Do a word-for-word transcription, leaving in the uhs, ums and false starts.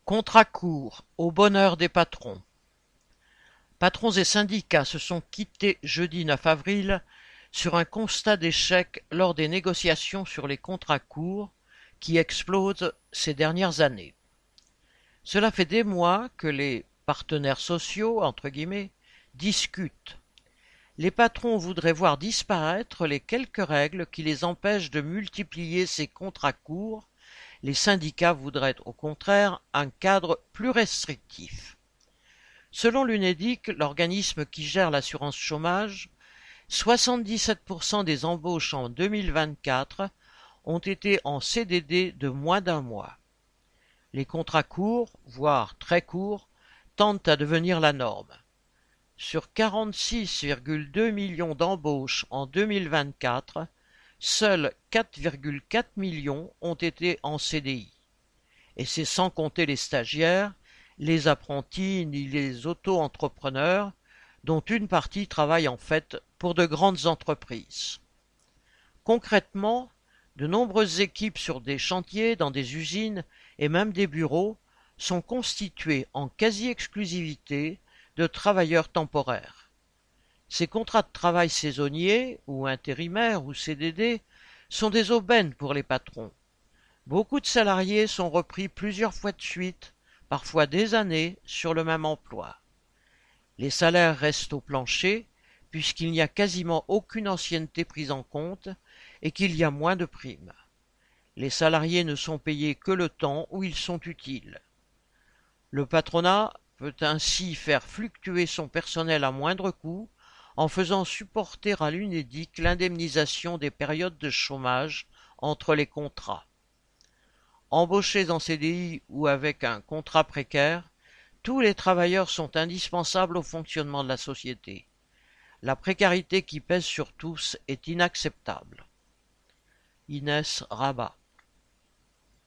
Contrat court, au bonheur des patrons. Patrons et syndicats se sont quittés jeudi neuf avril sur un constat d'échec lors des négociations sur les contrats courts qui explosent ces dernières années. Cela fait des mois que les partenaires sociaux, entre guillemets, discutent. Les patrons voudraient voir disparaître les quelques règles qui les empêchent de multiplier ces contrats courts. Les syndicats voudraient au contraire un cadre plus restrictif. Selon l'Unédic, l'organisme qui gère l'assurance chômage, soixante-dix-sept pour cent des embauches en deux mille vingt-quatre ont été en C D D de moins d'un mois. Les contrats courts, voire très courts, tendent à devenir la norme. Sur quarante-six virgule deux millions d'embauches en deux mille vingt-quatre, seuls quatre virgule quatre millions ont été en C D I. Et c'est sans compter les stagiaires, les apprentis ni les auto-entrepreneurs, dont une partie travaille en fait pour de grandes entreprises. Concrètement, de nombreuses équipes sur des chantiers, dans des usines et même des bureaux sont constituées en quasi-exclusivité de travailleurs temporaires. Ces contrats de travail saisonniers, ou intérimaires, ou C D D, sont des aubaines pour les patrons. Beaucoup de salariés sont repris plusieurs fois de suite, parfois des années, sur le même emploi. Les salaires restent au plancher, puisqu'il n'y a quasiment aucune ancienneté prise en compte et qu'il y a moins de primes. Les salariés ne sont payés que le temps où ils sont utiles. Le patronat peut ainsi faire fluctuer son personnel à moindre coût en faisant supporter à l'Unédic l'indemnisation des périodes de chômage entre les contrats. Embauchés en C D I ou avec un contrat précaire, tous les travailleurs sont indispensables au fonctionnement de la société. La précarité qui pèse sur tous est inacceptable. Inès Rabat.